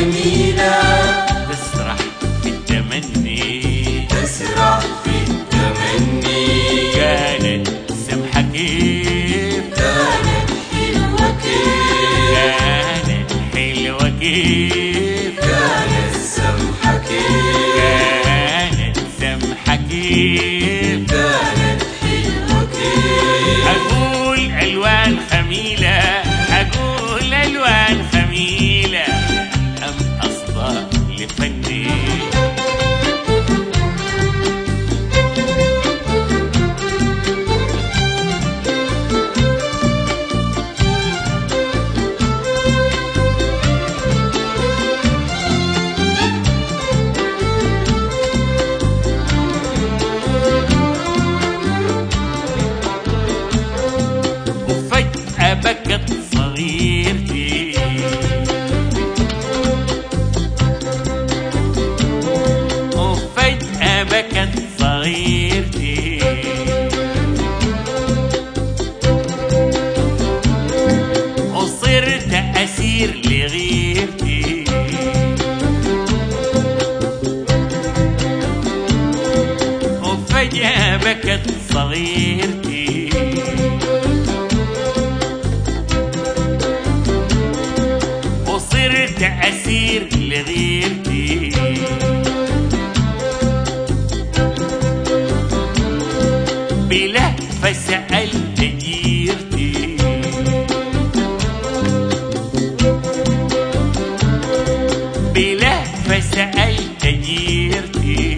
جميلة تسرح في التمني، تسرح في التمني. كانت سمحة كيف، كانت حلوة كيف، كانت حلوة كيف، كانت سمحة كيف، كانت سمحة كيف، كانت حلوة كيف. أقول ألوان خميلة، أقول ألوان خميلة، أم أصدى لفني. وفجأة بكت صغيرتي، وفجأة بكت صغيرتي، وصرت أسير لغيرتي، وفجأة بكت صغيرتي، وصرت أسير لغيرتي. بلهفة سألت جيرتي، بلهفة سألت جيرتي،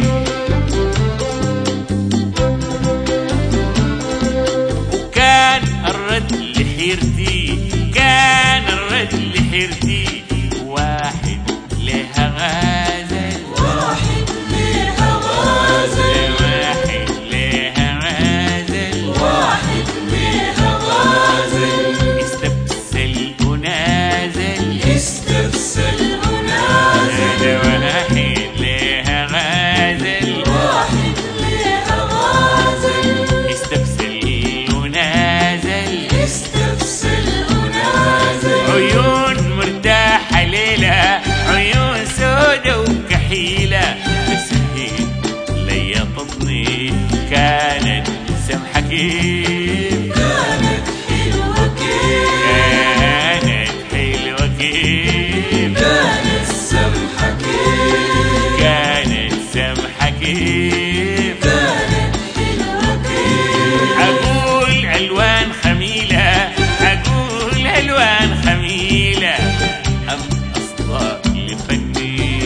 وكان الرد لحيرتي، كان الرد لحيرتي، واحد لها غازل، واحد ليها غازل، واحد لها غازل، واحد ليها غازل. استبسل ونازل، استبسل ونازل، واحد لها غازل، واحد ليها غازل. استبسل ونازل، استبسل ونازل. عيون مرتاحة ليلة، عيون سودة وكحيلة، تسهيل لي تطني. كانت سمحة كيف، كانت حلوة كيف، كانت حلوة كيف، كانت سمحة كيف، كانت سمحة كيف. كانت حلوة كيف. أقول ألوان خميلة، أقول ألوان خميلة، أم أصدى لفني.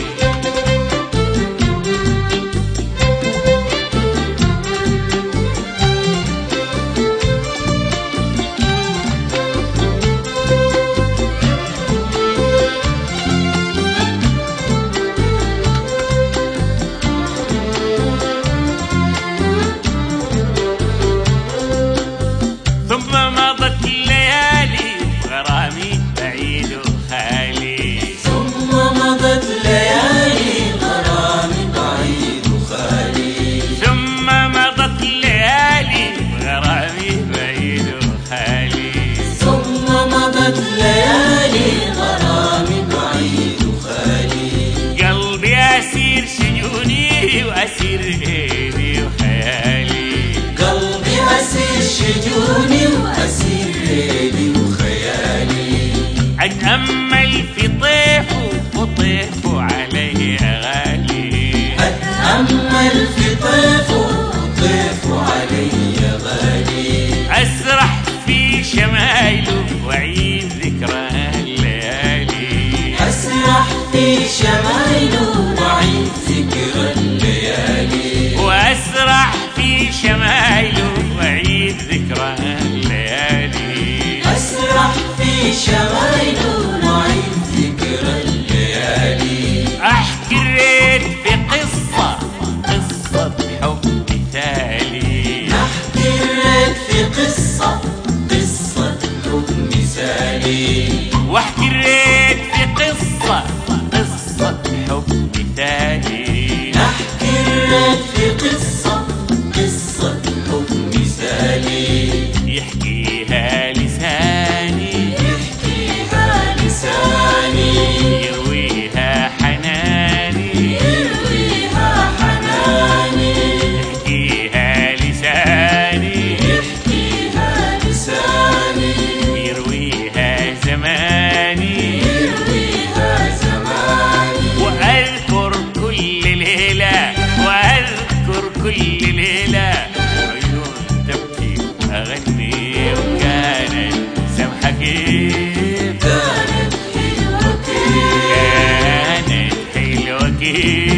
ثم مضت الليالي وغرامي بعيد وخالي، ثم مضت ليالي غرامي بعيد وخالي. ثم مضت الليالي وغرامي بعيد وخالي، ثم مضت ليالي غرامي بعيد وخالي. قلبي أسير سجوني وأسير ليلي وخيالي، قلبي أسير شجوني وأسير ليلي وخيالي. أتأمل في طيفه وطيفه علي غالي، أتأمل في طيفه وطيفه علي غالي. أسرح في شمايله وأعيد ذكرى الليالي، أسرح في شمايله وأعيد ذكرى الليالي. وأسرح في شمايله وأعيد ذكرى الليالي، أسرح في شمايله وأعيد ذكرى الليالي. أحكي الريت في قصة، قصة حب مثالي، أحكي الريت في قصة، قصة حب مثالي. واحكي الريت في قصة، قصة حب مثالي، أحكي الريت في قصة، قصة حب مثالي. يحكيها لساني، يحكيها حكيت